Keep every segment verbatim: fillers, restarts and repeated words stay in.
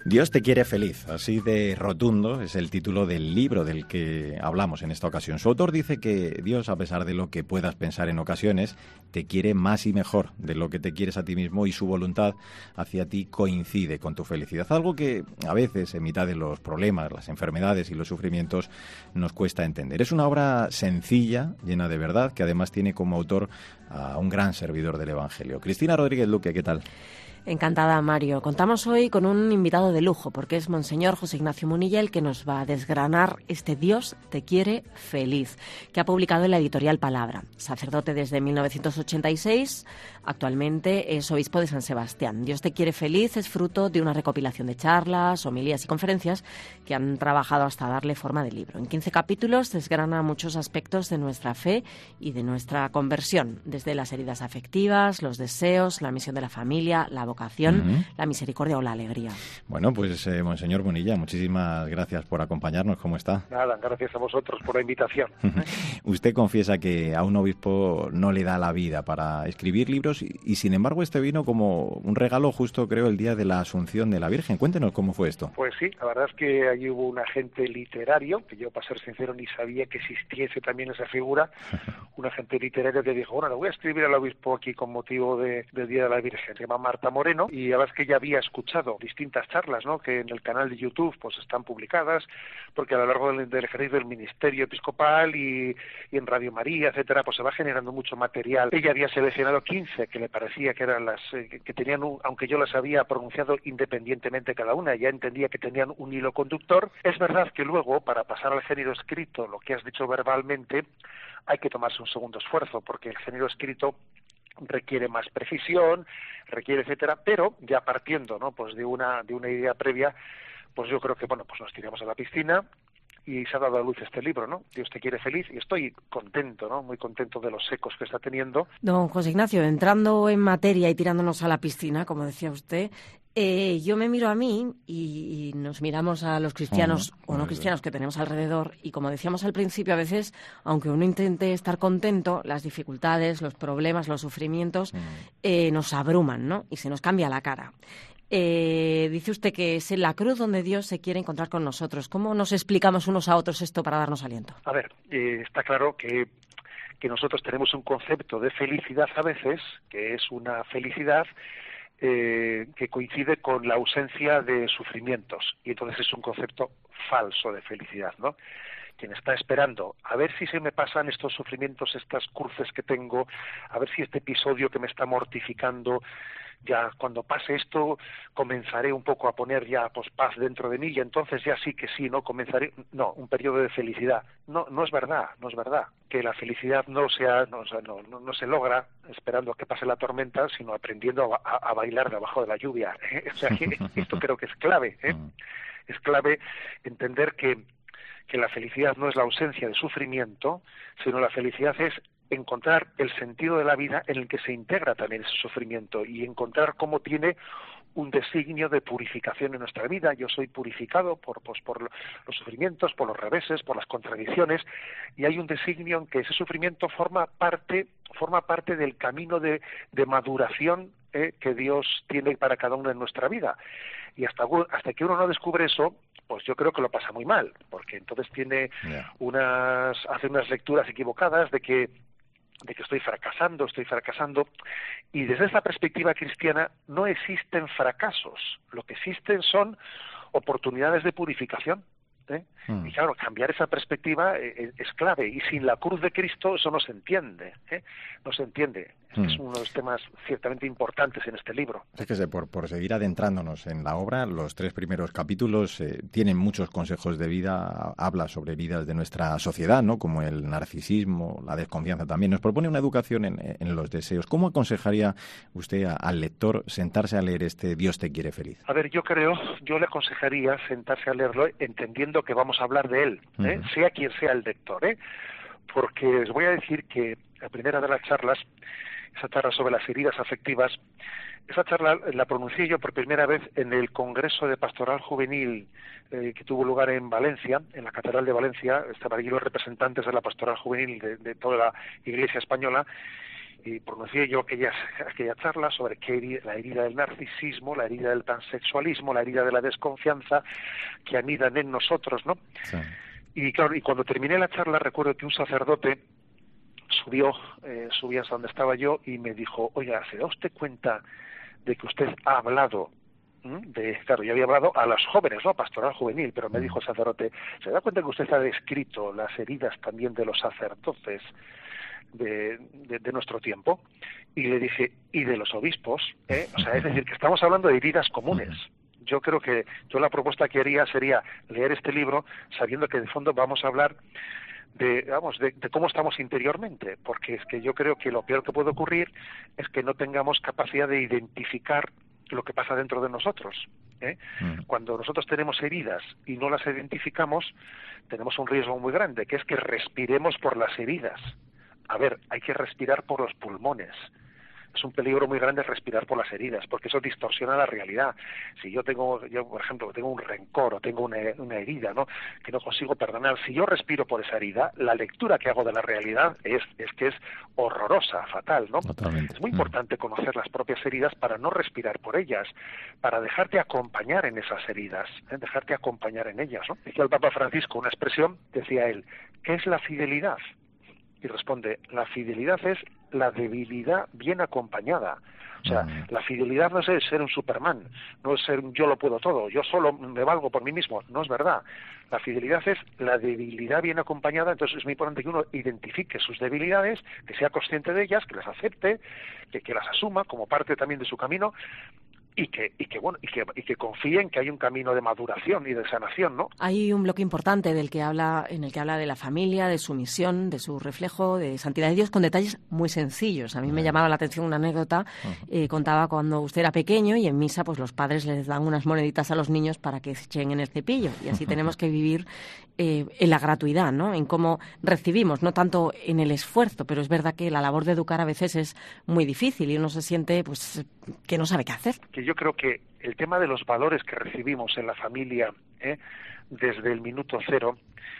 Dios te quiere feliz, así de rotundo es el título del libro del que hablamos en esta ocasión. Su autor dice que Dios, a pesar de lo que puedas pensar en ocasiones, te quiere más y mejor de lo que te quieres a ti mismo y su voluntad hacia ti coincide con tu felicidad. Algo que a veces, en mitad de los problemas, las enfermedades y los sufrimientos, nos cuesta entender. Es una obra sencilla, llena de verdad, que además tiene como autor a un gran servidor del Evangelio. Cristina Rodríguez Luque, ¿qué tal? Encantada, Mario. Contamos hoy con un invitado de lujo, porque es Monseñor José Ignacio Munilla el que nos va a desgranar este Dios te quiere feliz, que ha publicado en la editorial Palabra. Sacerdote desde mil novecientos ochenta y seis, actualmente es obispo de San Sebastián. Dios te quiere feliz es fruto de una recopilación de charlas, homilías y conferencias que han trabajado hasta darle forma de libro. En quince capítulos desgrana muchos aspectos de nuestra fe y de nuestra conversión, desde las heridas afectivas, los deseos, la misión de la familia, la vocación, Uh-huh. la misericordia o la alegría. Bueno, pues eh, Monseñor Munilla, muchísimas gracias por acompañarnos. ¿Cómo está? Nada, gracias a vosotros por la invitación. Usted confiesa que a un obispo no le da la vida para escribir libros y, y sin embargo este vino como un regalo justo, creo, el día de la Asunción de la Virgen. Cuéntenos cómo fue esto. Pues sí, la verdad es que allí hubo un agente literario, que yo, para ser sincero, ni sabía que existiese también esa figura, un agente literario que dijo, bueno, le voy a escribir al obispo aquí con motivo de, del Día de la Virgen. Se llama Marta Moreno, y la verdad es que ya había escuchado distintas charlas, ¿no?, que en el canal de YouTube pues están publicadas, porque a lo largo del, del ejercicio del ministerio episcopal y, y en Radio María, etcétera, pues se va generando mucho material. Ella había seleccionado quince que le parecía que eran las eh, que tenían, un, aunque yo las había pronunciado independientemente cada una, ya entendía que tenían un hilo conductor. Es verdad que luego, para pasar al género escrito, lo que has dicho verbalmente, hay que tomarse un segundo esfuerzo, porque el género escrito requiere más precisión, requiere etcétera, pero ya partiendo, ¿no?, pues de una de una idea previa, pues yo creo que bueno, pues nos tiramos a la piscina y se ha dado a luz este libro, ¿no? Dios te quiere feliz, y estoy contento, ¿no?, muy contento de los ecos que está teniendo. Don José Ignacio, entrando en materia y tirándonos a la piscina, como decía usted, eh, yo me miro a mí y, y nos miramos a los cristianos uh-huh. o no cristianos que tenemos alrededor, y como decíamos al principio, a veces, aunque uno intente estar contento, las dificultades, los problemas, los sufrimientos uh-huh. eh, nos abruman, ¿no?, y se nos cambia la cara. Eh, dice usted que es en la cruz donde Dios se quiere encontrar con nosotros. ¿Cómo nos explicamos unos a otros esto para darnos aliento? A ver, eh, está claro que, que nosotros tenemos un concepto de felicidad a veces, que es una felicidad eh, que coincide con la ausencia de sufrimientos, y entonces es un concepto falso de felicidad, ¿no? Quien está esperando a ver si se me pasan estos sufrimientos, estas cruces que tengo, a ver si este episodio que me está mortificando, ya cuando pase esto comenzaré un poco a poner ya pues paz dentro de mí, y entonces ya sí que sí, no comenzaré, no, un periodo de felicidad. No, no es verdad, no es verdad que la felicidad no sea, no, no, no, no se logra esperando a que pase la tormenta, sino aprendiendo a, a, a bailar debajo de la lluvia. O sea, que esto creo que es clave, ¿eh? Es clave entender que que la felicidad no es la ausencia de sufrimiento, sino la felicidad es encontrar el sentido de la vida en el que se integra también ese sufrimiento, y encontrar cómo tiene un designio de purificación en nuestra vida. Yo soy purificado por, pues, por los sufrimientos, por los reveses, por las contradicciones, y hay un designio en que ese sufrimiento forma parte, forma parte del camino de, de maduración eh, que Dios tiene para cada uno en nuestra vida. Y hasta, hasta que uno no descubre eso, pues yo creo que lo pasa muy mal, porque entonces tiene yeah. unas, hace unas lecturas equivocadas de que de que estoy fracasando, estoy fracasando, y desde esta perspectiva cristiana no existen fracasos, lo que existen son oportunidades de purificación, ¿eh? Mm. Y claro, cambiar esa perspectiva eh, es clave, y sin la cruz de Cristo eso no se entiende, ¿eh? no se entiende. Mm. Es uno de los temas ciertamente importantes en este libro. Fíjese, por, por seguir adentrándonos en la obra, los tres primeros capítulos eh, tienen muchos consejos de vida, habla sobre vidas de nuestra sociedad, ¿no?, como el narcisismo, la desconfianza también. Nos propone una educación en, en los deseos. ¿Cómo aconsejaría usted a, al lector sentarse a leer este Dios te quiere feliz? A ver, yo creo, yo le aconsejaría sentarse a leerlo entendiendo que vamos a hablar de él, ¿eh? Uh-huh. Sea quien sea el lector, ¿eh? Porque les voy a decir que la primera de las charlas, esa charla sobre las heridas afectivas, esa charla la pronuncié yo por primera vez en el Congreso de Pastoral Juvenil eh, que tuvo lugar en Valencia, en la Catedral de Valencia. Estaban allí los representantes de la Pastoral Juvenil de, de toda la Iglesia española, y pronuncié yo aquella, aquella charla sobre qué herida, la herida del narcisismo, la herida del pansexualismo, la herida de la desconfianza que anidan en nosotros, ¿no? Sí. Y claro, y cuando terminé la charla recuerdo que un sacerdote subió, eh, subí hasta donde estaba yo y me dijo, oiga, ¿se da usted cuenta de que usted ha hablado de, claro, yo había hablado a los jóvenes, ¿no? Pastoral juvenil, pero me dijo el sacerdote, ¿se da cuenta que usted ha descrito las heridas también de los sacerdotes de, de, de nuestro tiempo? Y le dije, ¿y de los obispos? ¿Eh? O sea, es decir, que estamos hablando de heridas comunes. Yo creo que yo la propuesta que haría sería leer este libro sabiendo que de fondo vamos a hablar de, vamos, de, de cómo estamos interiormente, porque es que yo creo que lo peor que puede ocurrir es que no tengamos capacidad de identificar lo que pasa dentro de nosotros, ¿eh? Mm. Cuando nosotros tenemos heridas y no las identificamos, tenemos un riesgo muy grande, que es que respiremos por las heridas. A ver, hay que respirar por los pulmones. Es un peligro muy grande respirar por las heridas, porque eso distorsiona la realidad. Si yo tengo, yo por ejemplo, tengo un rencor o tengo una, una herida, ¿no?, que no consigo perdonar, si yo respiro por esa herida, la lectura que hago de la realidad es, es que es horrorosa, fatal, ¿no? Totalmente. Es muy importante conocer las propias heridas para no respirar por ellas, para dejarte acompañar en esas heridas, ¿eh? dejarte acompañar en ellas, ¿no? Decía el Papa Francisco una expresión, decía él, ¿qué es la fidelidad? Y responde, la fidelidad es la debilidad bien acompañada. O sea, mm. la fidelidad no es ser un Superman, no es ser un yo lo puedo todo, yo solo me valgo por mí mismo, no es verdad. La fidelidad es la debilidad bien acompañada, entonces es muy importante que uno identifique sus debilidades, que sea consciente de ellas, que las acepte, que, que las asuma como parte también de su camino, y que y que bueno y que y que confíen que hay un camino de maduración y de sanación, ¿no? Hay un bloque importante del que habla en el que habla de la familia, de su misión, de su reflejo, de santidad de Dios, con detalles muy sencillos. A mí me llamaba la atención una anécdota. Eh, contaba cuando usted era pequeño y en misa pues los padres les dan unas moneditas a los niños para que se echen en el cepillo, y así tenemos que vivir eh, en la gratuidad, ¿no? En cómo recibimos, no tanto en el esfuerzo, pero es verdad que la labor de educar a veces es muy difícil y uno se siente pues que no sabe qué hacer. Que yo creo que el tema de los valores que recibimos en la familia, ¿eh?, desde el minuto cero,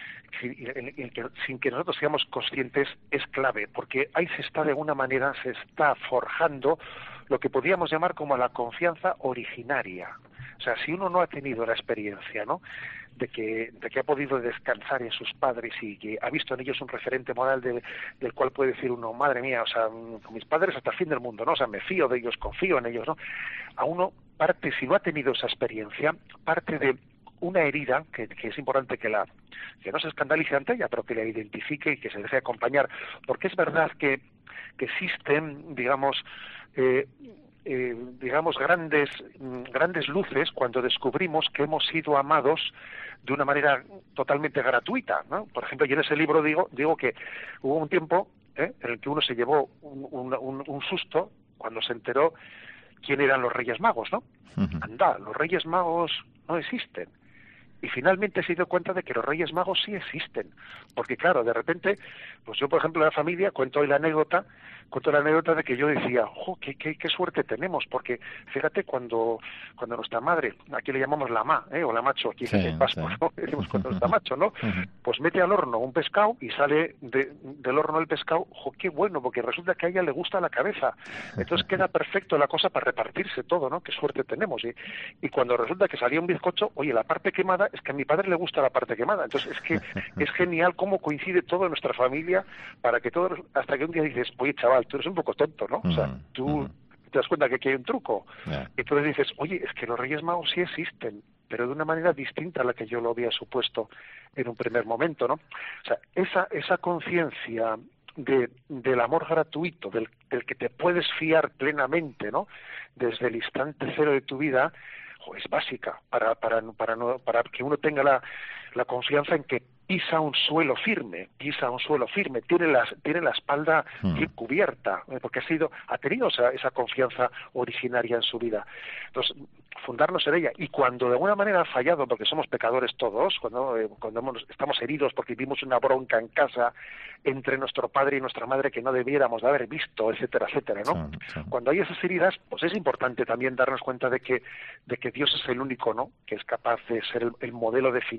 sin que nosotros seamos conscientes, es clave, porque ahí se está de alguna manera, se está forjando lo que podríamos llamar como la confianza originaria. O sea, si uno no ha tenido la experiencia, ¿no?, de que de que ha podido descansar en sus padres y que ha visto en ellos un referente moral de, del cual puede decir uno, madre mía, o sea, con mis padres hasta el fin del mundo, ¿no? O sea, me fío de ellos, confío en ellos, ¿no? A uno parte, si no ha tenido esa experiencia, parte de una herida que, que es importante que la que no se escandalice ante ella, pero que la identifique y que se deje acompañar, porque es verdad que, que existen, digamos, eh, Eh, digamos grandes grandes luces cuando descubrimos que hemos sido amados de una manera totalmente gratuita, ¿no? Por ejemplo, yo en ese libro digo digo que hubo un tiempo ¿eh? en el que uno se llevó un, un, un susto cuando se enteró quién eran los Reyes Magos, ¿no? Uh-huh. Anda, los Reyes Magos no existen. Y finalmente se dio cuenta de que los Reyes Magos sí existen. Porque claro, de repente, pues yo por ejemplo en la familia cuento hoy la anécdota, cuento la anécdota de que yo decía, ¡jo, qué, qué, qué suerte tenemos! Porque fíjate cuando cuando nuestra madre, aquí le llamamos la ma, ¿eh? o la macho, aquí sí, en Pascua, sí. ¿no? Decimos cuando nuestra macho, ¿no? Uh-huh. Pues mete al horno un pescado y sale de, del horno el pescado, ¡jo, qué bueno! Porque resulta que a ella le gusta la cabeza. Entonces queda perfecto la cosa para repartirse todo, ¿no? ¡Qué suerte tenemos! Y, y cuando resulta que salía un bizcocho, oye, la parte quemada, es que a mi padre le gusta la parte quemada. Entonces es que es genial cómo coincide todo en nuestra familia para que todos, hasta que un día dices, oye chaval, tú eres un poco tonto, ¿no? O sea, tú uh-huh. te das cuenta que aquí hay un truco. Yeah. Y entonces dices, oye, es que los Reyes Magos sí existen, pero de una manera distinta a la que yo lo había supuesto en un primer momento, ¿no? O sea, esa, esa conciencia de, del amor gratuito, del, del que te puedes fiar plenamente, ¿no? Desde el instante cero de tu vida, es básica para para para no para que uno tenga la, la confianza en que pisa un suelo firme, pisa un suelo firme, tiene la tiene la espalda bien mm. cubierta, porque ha sido ha tenido esa, esa confianza originaria en su vida. Entonces, fundarnos en ella, y cuando de alguna manera ha fallado, porque somos pecadores todos, cuando eh, cuando hemos, estamos heridos porque vimos una bronca en casa entre nuestro padre y nuestra madre que no debiéramos de haber visto, etcétera, etcétera, ¿no? Sí, sí. Cuando hay esas heridas, pues es importante también darnos cuenta de que de que Dios es el único, ¿no?, que es capaz de ser el, el modelo definitivo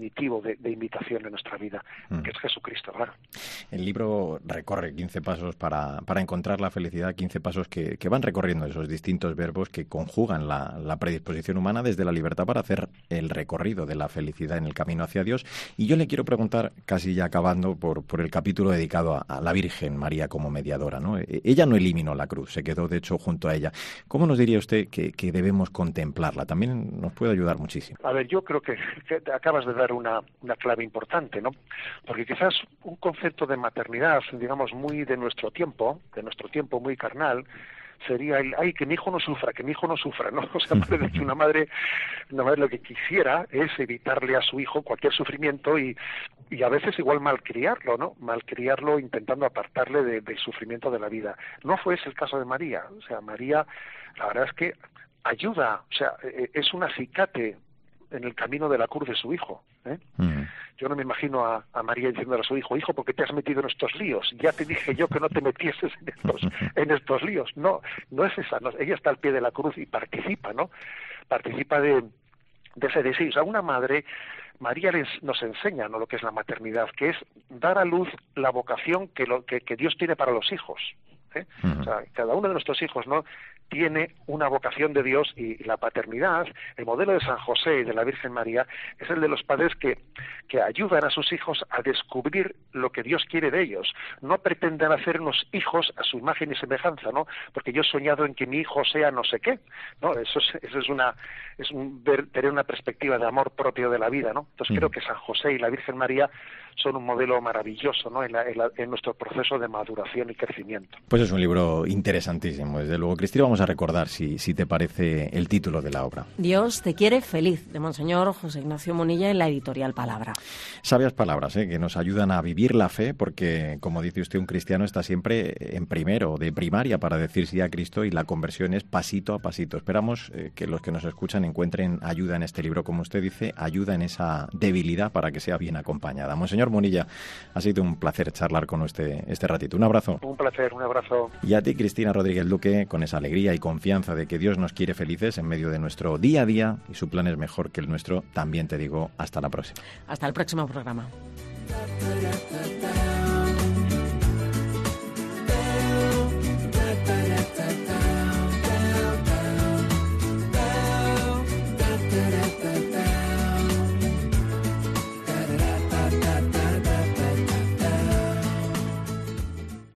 de, de imitación en nuestra vida, mm. que es Jesucristo, claro. El libro recorre quince pasos para, para encontrar la felicidad, quince pasos que, que van recorriendo esos distintos verbos que conjugan la, la predisposición humana desde la libertad para hacer el recorrido de la felicidad en el camino hacia Dios. Y yo le quiero preguntar, casi ya acabando, por, por el capítulo dedicado a, a la Virgen María como mediadora, ¿no? Ella no eliminó la cruz, se quedó de hecho junto a ella. ¿Cómo nos diría usted que, que debemos contemplarla? También nos puede ayudar muchísimo. A ver, yo creo que, que acabas de dar una, una clave importante, ¿no? Porque quizás un concepto de maternidad, digamos, muy de nuestro tiempo, de nuestro tiempo muy carnal, sería el, ay, que mi hijo no sufra, que mi hijo no sufra, ¿no? O sea, parece que una madre, una madre lo que quisiera es evitarle a su hijo cualquier sufrimiento y, y a veces igual malcriarlo, ¿no? Malcriarlo intentando apartarle de, del sufrimiento de la vida. No fue ese el caso de María. O sea, María, la verdad es que ayuda, o sea, es un acicate en el camino de la cruz de su hijo, ¿eh? Mm. Yo no me imagino a, a María diciéndole a su hijo, hijo, ¿por qué te has metido en estos líos? Ya te dije yo que no te metieses en estos, en estos líos. No, no es esa. No, ella está al pie de la cruz y participa, ¿no? Participa de, de ese deseo. O sea, una madre, María les, nos enseña, ¿no?, lo que es la maternidad, que es dar a luz la vocación que, lo, que, que Dios tiene para los hijos, ¿eh? Uh-huh. O sea, cada uno de nuestros hijos, ¿no?, tiene una vocación de Dios, y la paternidad, el modelo de San José y de la Virgen María, es el de los padres que, que ayudan a sus hijos a descubrir lo que Dios quiere de ellos. No pretenden hacer unos hijos a su imagen y semejanza, ¿no? Porque yo he soñado en que mi hijo sea no sé qué, ¿no? Eso es, eso es una, es un ver, tener una perspectiva de amor propio de la vida, ¿no? Entonces mm. creo que San José y la Virgen María son un modelo maravilloso, ¿no?, en, la, en, la, en nuestro proceso de maduración y crecimiento. Pues es un libro interesantísimo, desde luego. Cristina, vamos a recordar, si, si te parece, el título de la obra. Dios te quiere feliz, de Monseñor José Ignacio Munilla, en la editorial Palabra. Sabias palabras, ¿eh?, que nos ayudan a vivir la fe, porque, como dice usted, un cristiano está siempre en primero, de primaria, para decir sí a Cristo, y la conversión es pasito a pasito. Esperamos eh, que los que nos escuchan encuentren ayuda en este libro, como usted dice, ayuda en esa debilidad para que sea bien acompañada. Monseñor Munilla, ha sido un placer charlar con usted este ratito. Un abrazo. Un placer, un abrazo. Y a ti, Cristina Rodríguez Luque, con esa alegría y confianza de que Dios nos quiere felices en medio de nuestro día a día, y su plan es mejor que el nuestro, también te digo hasta la próxima. Hasta el próximo programa.